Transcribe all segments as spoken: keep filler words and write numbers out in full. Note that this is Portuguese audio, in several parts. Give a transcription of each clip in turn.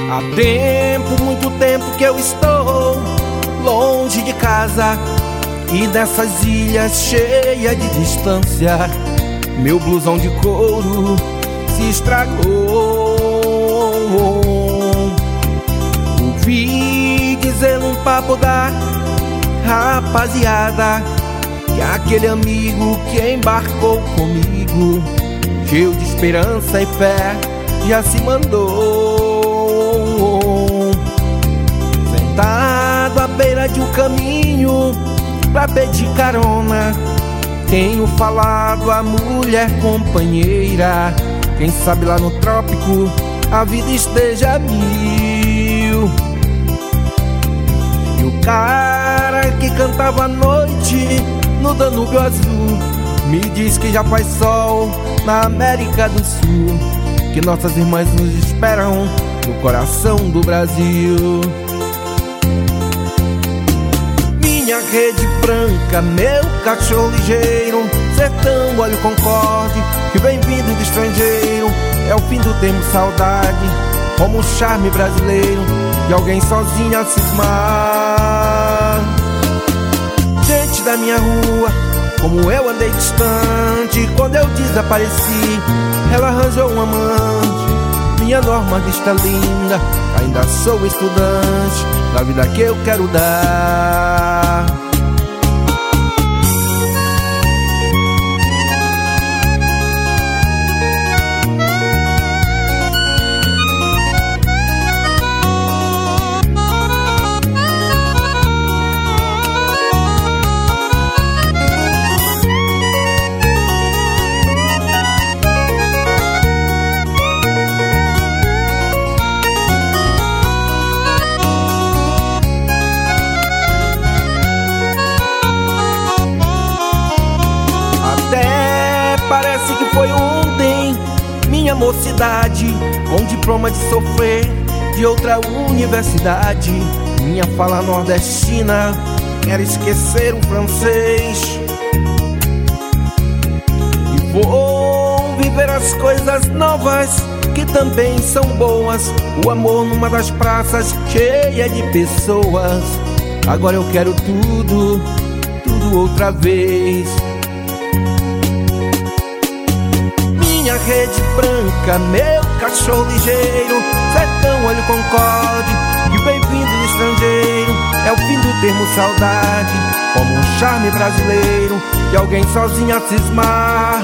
Há tempo, muito tempo que eu estou longe de casa, e nessas ilhas cheias de distância, meu blusão de couro se estragou. Ouvi dizer num papo da rapaziada que aquele amigo que embarcou comigo, cheio de esperança e fé, já se mandou. Sentado à beira de um caminho pra pedir carona, tenho falado à mulher companheira, quem sabe lá no trópico a vida esteja mil. E o cara que cantava à noite no Danúbio Azul me diz que já faz sol na América do Sul, que nossas irmãs nos esperam no coração do Brasil. Minha rede branca, meu cachorro ligeiro, sertão, olho concorde, que vem vindo do estrangeiro. É o fim do tempo, saudade, como um charme brasileiro de alguém sozinho a cismar. Gente da minha rua, como eu andei distante, quando eu desapareci, ela arranjou um amante. Minha normalista linda, ainda sou estudante da vida que eu quero dar. Parece que foi ontem, minha mocidade, com diploma de sofrer de outra universidade. Minha fala nordestina quer esquecer o francês, e vou viver as coisas novas que também são boas. O amor numa das praças cheia de pessoas. Agora eu quero tudo, tudo outra vez. Minha rede branca, meu cachorro ligeiro, sertão, olho concorde, que vem vindo do estrangeiro. É o fim do termo saudade, como um charme brasileiro de alguém sozinho a cismar.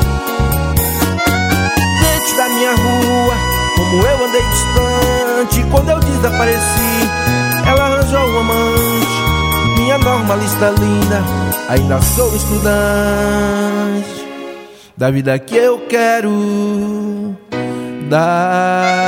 Gente da minha rua, como eu andei distante, quando eu desapareci, ela arranjou um amante. Minha normalista linda, ainda sou estudante da vida que eu quero dar.